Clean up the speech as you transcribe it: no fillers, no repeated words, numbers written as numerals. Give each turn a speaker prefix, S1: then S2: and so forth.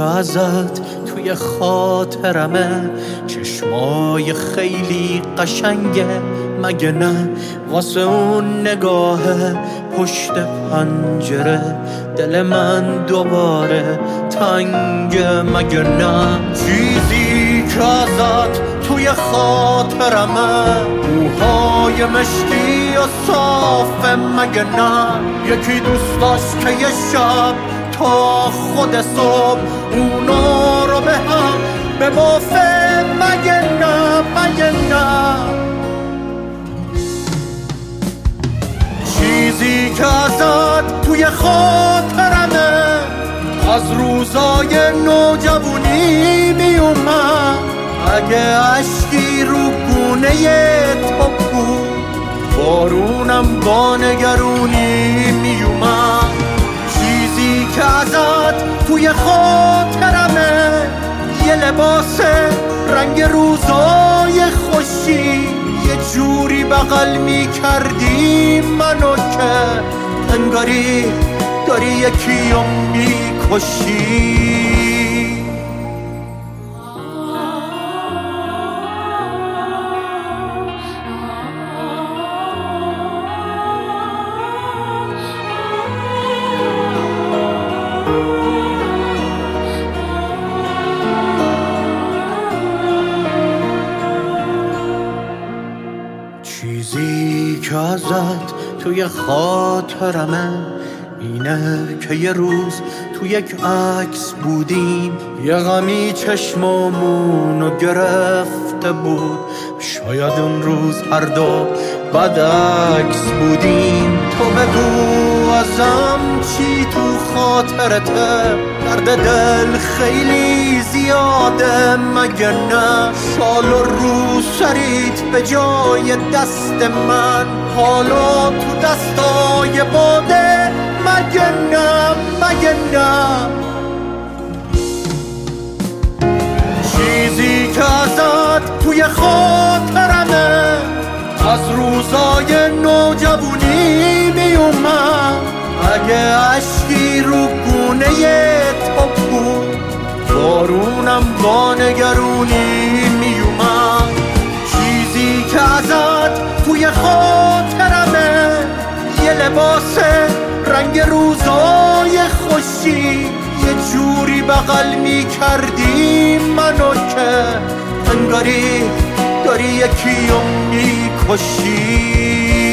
S1: که ازت توی خاطرمه، چشمای خیلی قشنگه مگه نه؟ واسه اون نگاه پشت پنجره دل من دوباره تنگه مگه نه؟ چیزی که ازت توی خاطرمه، موهای مشکی و صافه مگه نه؟ یکی دوست داشت که یه شب تا خود صبح اونا رو به هم ببافه مگه نه؟ مگه نه؟ چیزی که ازت توی خاطرمه، از روزای نوجوانی میومد، اگه عشقی رو گونه تو بود بارونم با نگرونی میومد. چیزی که ازت توی خاطرمه، یه لباس رنگ روزای خوشی، یه جوری بغل میکردی منو که انگاری داری یکیو میکشی. چیزی که ازت توی خاطرمه اینه که یه روز تو یک عکس بودیم، یه غمی چشمامونو گرفته بود، شاید اون روز هر دو بد عکس بودیم. تو بگو ازم چی تو خاطرته، درد دل خیلی زیاده مگه نه؟ شال و رو سریت به جای دست من، حالا تو دستای باده مگه نه؟ مگه نه؟ چیزی که ازت توی خاطرمه، از روزای نوجوانی میومد، اگه عشقی رو گونه تو بود بارونم با نگرونی میومد. چیزی که ازت توی خاطرمه، یه لباس رنگ روزای خوشی، یه جوری بغل میکردی منو که انگاری داری یکیو میکشی.